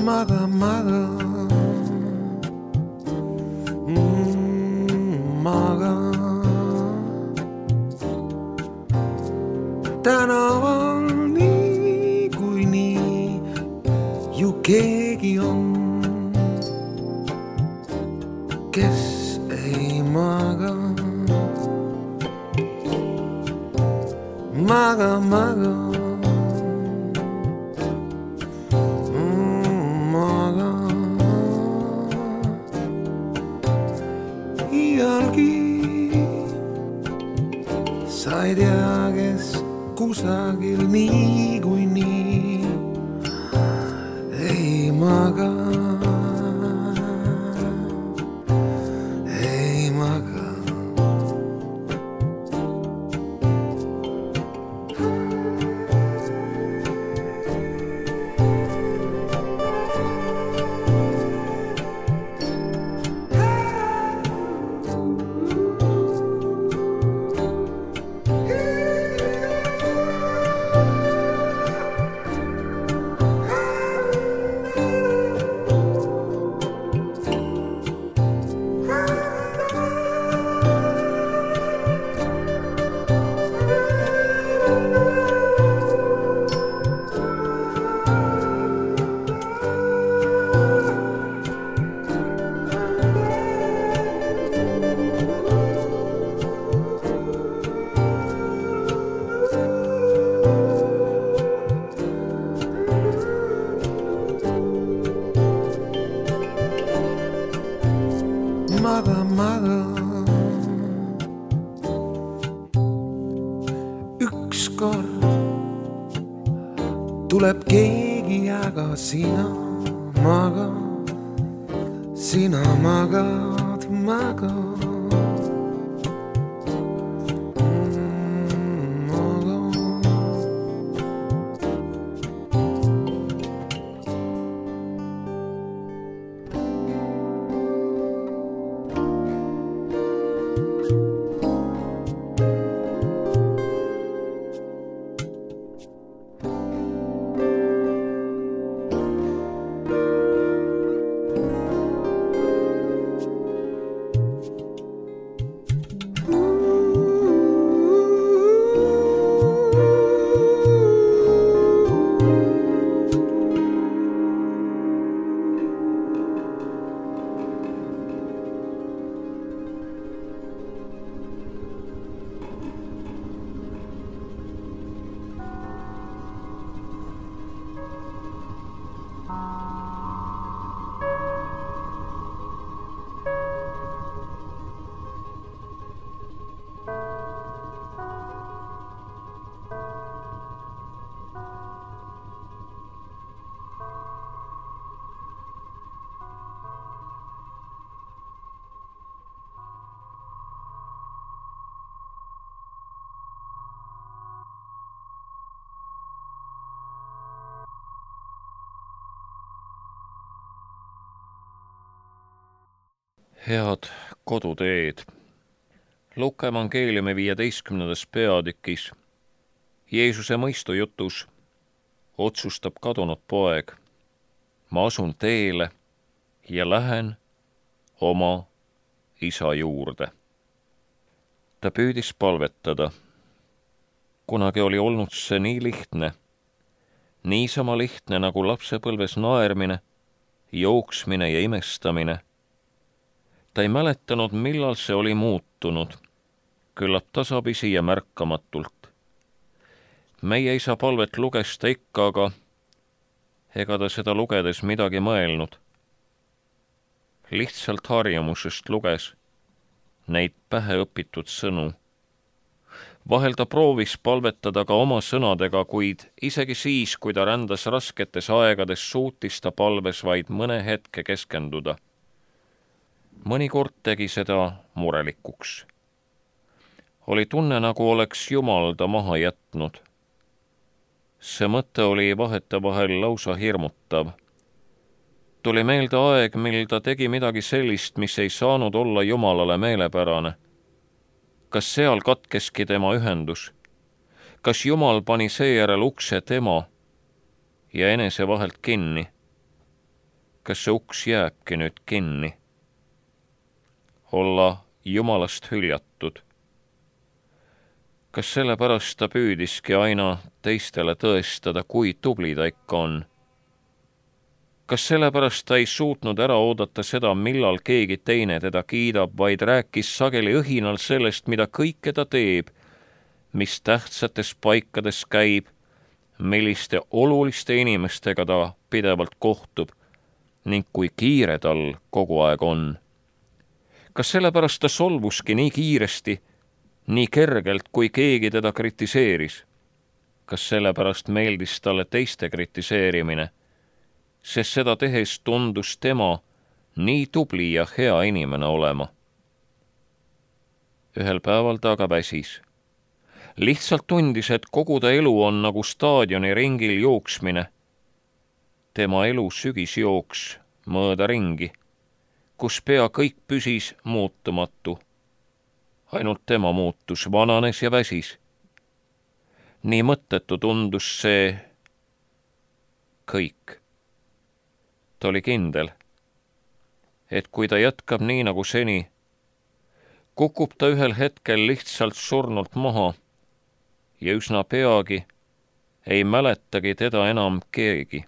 maga, maga. Maga. Tänaval nii kui nii ju keegi on, kes ei maga. Maga, maga. Maga. Iialgi sa ei tea, kes kusagil nii kui nii ei maga. Ei maga. Maga, maga. Ükskord tuleb keegi, aga sina magad, sina magad, magad. Head koduteed. Luuka evangeeliumi 15. peatükis Jeesuse mõistujutus otsustab kadunud poeg: ma asun teele ja lähen oma isa juurde. Ta püüdis palvetada. Kunagi oli olnud see nii lihtne, niisama lihtne nagu lapsepõlves naermine, jooksmine ja imestamine. Ta ei mäletanud, millal see oli muutunud, küllap tasapisi ja märkamatult. Meie isa palvet luges ta ikka, aga ega ta seda lugedes midagi mõelnud. Lihtsalt harjumusest luges neid päheõpitud sõnu. Vahel ta proovis palvetada ka oma sõnadega, kuid isegi siis, kui ta rändas rasketes aegades, suutis ta palves vaid mõne hetke keskenduda. Mõnikord tegi seda murelikuks. Oli tunne, nagu oleks Jumal ta maha jätnud. See mõte oli vahetevahel lausa hirmutav. Tuli meelde aeg, mil ta tegi midagi sellist, mis ei saanud olla Jumalale meelepärane. Kas seal katkeski tema ühendus? Kas Jumal pani seejärel ukse tema ja enese vahelt kinni? kas see uks jääbki nüüd kinni? Olla Jumalast hüljatud. Kas sellepärast ta püüdiski aina teistele tõestada, kui tubli ta ikka on? Kas sellepärast ta ei suutnud ära oodata seda, millal keegi teine teda kiidab, vaid rääkis sageli õhinal sellest, mida kõike ta teeb, mis tähtsates paikades käib, milliste oluliste inimestega ta pidevalt kohtub ning kui kiire tal kogu aeg on? Kas sellepärast ta solvuski nii kiiresti, nii kergelt, kui keegi teda kritiseeris? Kas sellepärast meeldis talle teiste kritiseerimine, sest seda tehes tundus tema nii tubli ja hea inimene olema? Ühel päeval ta aga väsis. Lihtsalt tundis, et kogu ta elu on nagu staadioni ringil jooksmine. Tema elu sügisjooks mööda ringi, kus pea kõik püsis muutumatu. Ainult tema muutus, vananes ja väsis. Nii mõttetu tundus see kõik. Ta oli kindel, et kui ta jätkab nii nagu seni, kukub ta ühel hetkel lihtsalt surnult maha ja üsna peagi ei mäletagi teda enam keegi.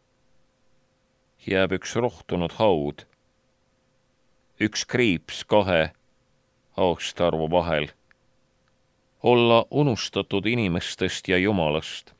Jääb üks rohtunud haud, üks kriips 2 aastaarvu vahel, olla unustatud inimestest ja Jumalast.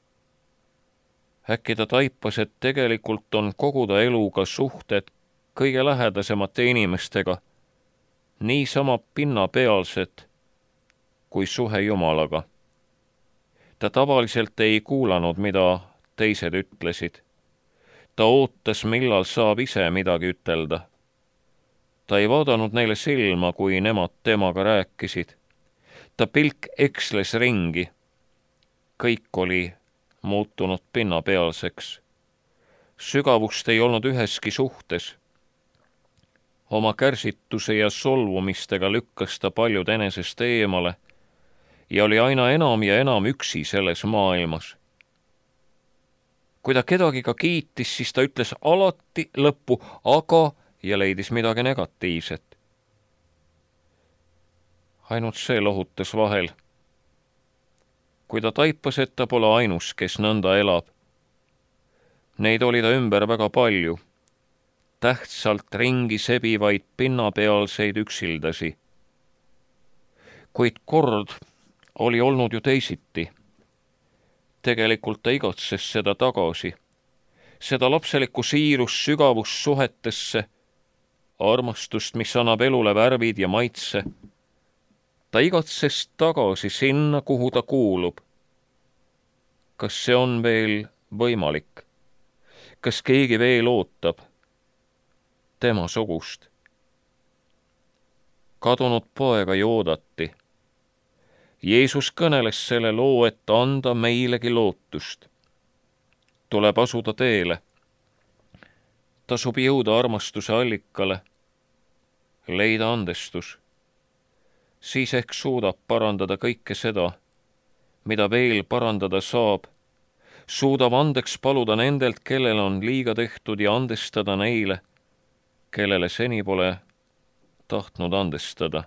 Äkki ta taipas, et tegelikult on kogu ta eluga suhted kõige lähedasemate inimestega, niisama pinnapealsed kui suhe Jumalaga. Ta tavaliselt ei kuulanud, mida teised ütlesid. Ta ootas, millal saab ise midagi ütelda. Ta ei vaadanud neile silma, kui nemad temaga rääkisid. Ta pilk eksles ringi. Kõik oli muutunud pinnapealseks. Sügavust ei olnud üheski suhtes. Oma kärsituse ja solvumistega lükkas ta paljud enesest eemale ja oli aina enam ja enam üksi selles maailmas. Kui ta kedagi ka kiitis, siis ta ütles alati lõppu aga ja leidis midagi negatiivset. Ainult see lohutas vahel. Kui ta taipas, et ta pole ainus, kes nõnda elab. Neid oli ta ümber väga palju. Tähtsalt ringi sebivaid pinnapealseid üksildasi. Kuid kord oli olnud ju teisiti. Tegelikult ta igatses seda tagasi. Seda lapselikku siirust sügavussuhetesse, armastust, mis annab elule värvid ja maitse. Ta igatses tagasi sinna, kuhu ta kuulub. Kas see on veel võimalik? Kas keegi veel ootab tema sugust? Kadunud poega ju oodati. Jeesus kõneles selle loo, et anda meilegi lootust. Tuleb asuda teele. Tasub jõuda armastuse allikale, leida andestus. Siis ehk suudab parandada kõike seda, mida veel parandada saab. Suudab andeks paluda nendelt, kellel on liiga tehtud ja andestada neile, kellele seni pole tahtnud andestada.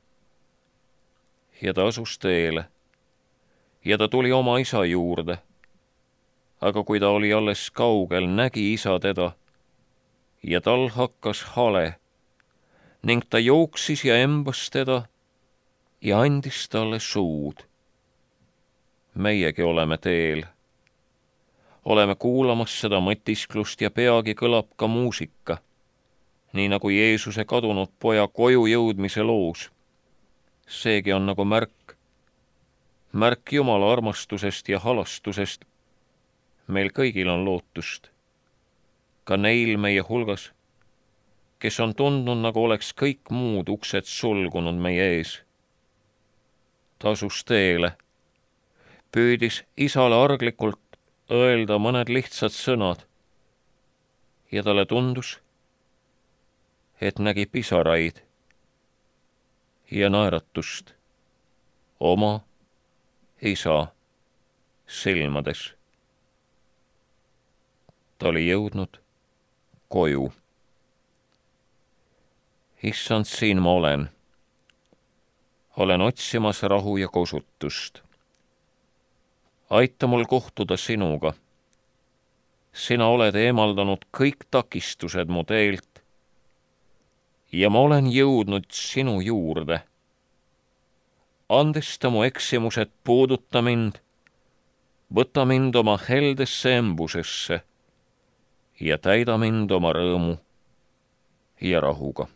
Ja ta asus teele ja ta tuli oma isa juurde. Aga kui ta oli alles kaugel, nägi isa teda ja tal hakkas hale ning ta jooksis ja embas teda ja andis talle suud. Meiegi oleme teel. Oleme kuulamas seda mõtisklust ja peagi kõlab ka muusika, nii nagu Jeesuse kadunud poja koju jõudmise loos. Seegi on nagu märk Jumala armastusest ja halastusest. Meil kõigil on lootust. Ka neil meie hulgas, kes on tundnud, nagu oleks kõik muud uksed sulgunud meie ees. Ta asus teele, püüdis isale arglikult öelda mõned lihtsad sõnad ja talle tundus, et nägi pisaraid ja naeratust oma isa silmades. Ta oli jõudnud koju. Issand, siin ma olen. Olen otsimas rahu ja kosutust. Aita mul kohtuda sinuga. Sina oled eemaldanud kõik takistused mu teelt ja ma olen jõudnud sinu juurde. Andesta mu eksimused, puuduta mind, võta mind oma heldesse embusesse ja täida mind oma rõõmu ja rahuga.